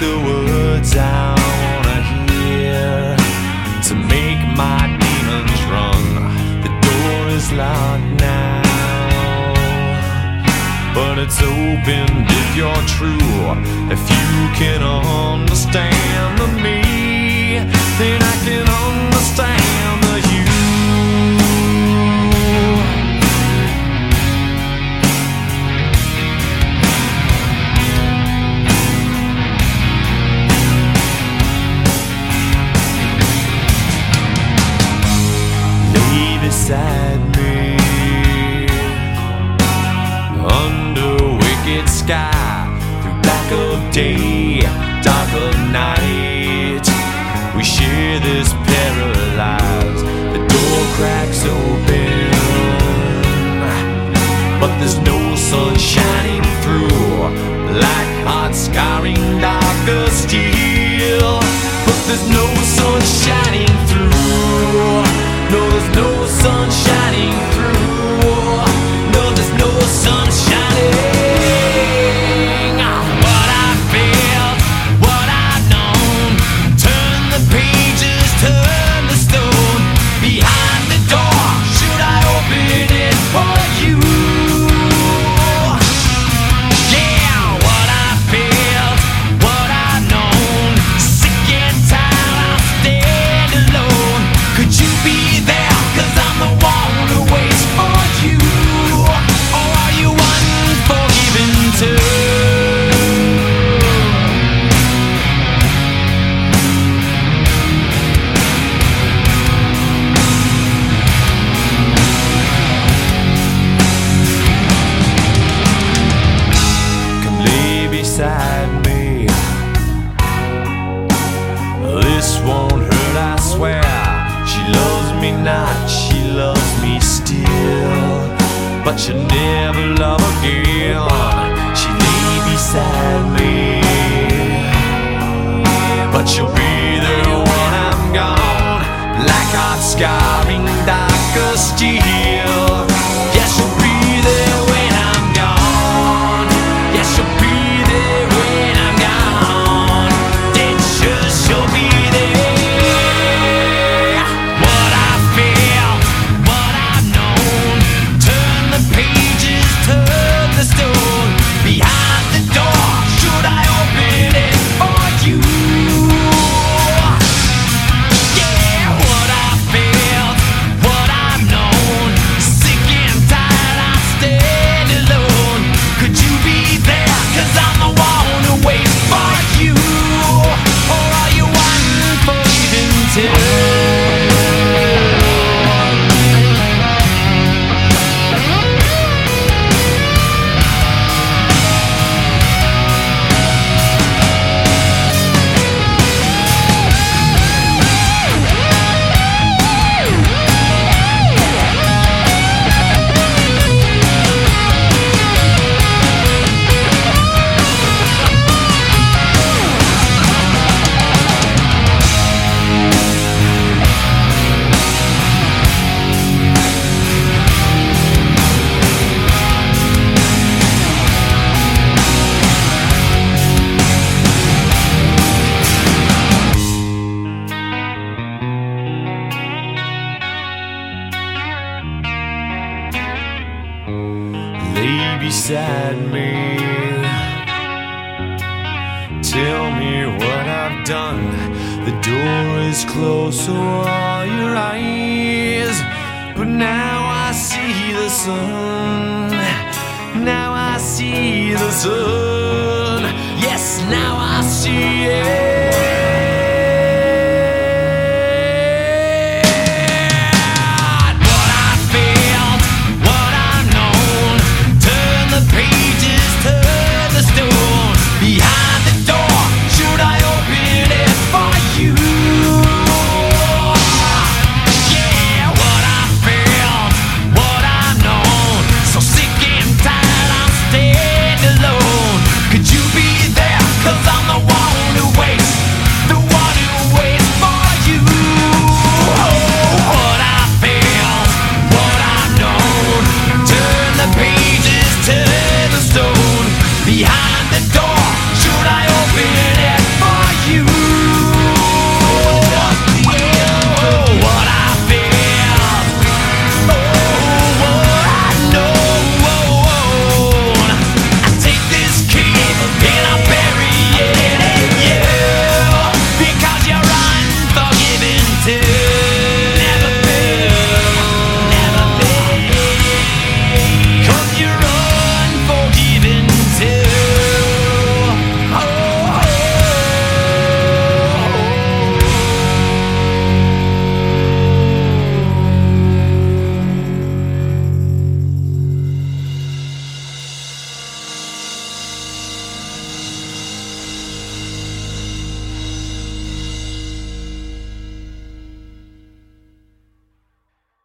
the words I wanna hear to make my demons run. The door is locked now, but it's opened if you're true. If you can understand me, then I can understand the you. Beside me, under wicked sky, through black of day, dark of night, we share this paralyzed. The door cracks open, but there's no sun shining through, like hot scarring dark of steel. But there's no sun shining through. No, there's no sun shining through. No, there's no sun shining. What I felt, what I've known. Turn the pages, turn the stone. Behind the door, should I open it for you? Yeah, what I felt, what I've known. Sick and tired, I'll stand alone. Could you be there? 'Cause I'm the one who waits for you. Or are you unforgiven too? Come lay beside me. This won't hurt, I swear. She loves me not, she loves me still, but she'll never love again. She lay beside me, but she'll be there when I'm gone, like hot scarring dark of steel. Yeah, she'll be there when I'm gone. Yeah, she'll be there when I'm gone. Dead sure she'll be there. Lay beside me. Tell me what I've done. The door is closed, so are your eyes. But now I see the sun. Now I see the sun. Yes, now I see it.